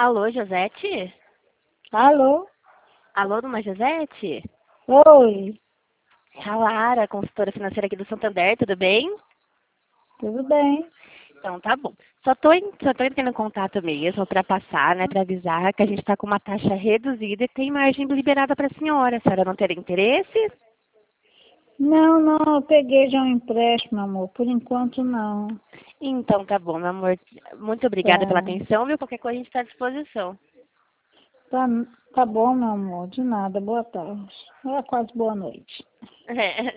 Alô, Josete? Alô? Alô, dona Josete? Oi, É a Lara, consultora financeira aqui do Santander, tudo bem? tudo bem? Então, tá bom. Só tô entrando em contato mesmo para passar, né, para avisar que a gente está com uma taxa reduzida e tem margem liberada para a senhora. A senhora não teria interesse? Não, eu peguei já um empréstimo, amor. Por enquanto, não. Então, tá bom, meu amor. Muito obrigada pela Tá, atenção, viu? Qualquer coisa a gente está à disposição. tá, tá bom, meu amor. De nada. Boa tarde. É quase boa noite. É.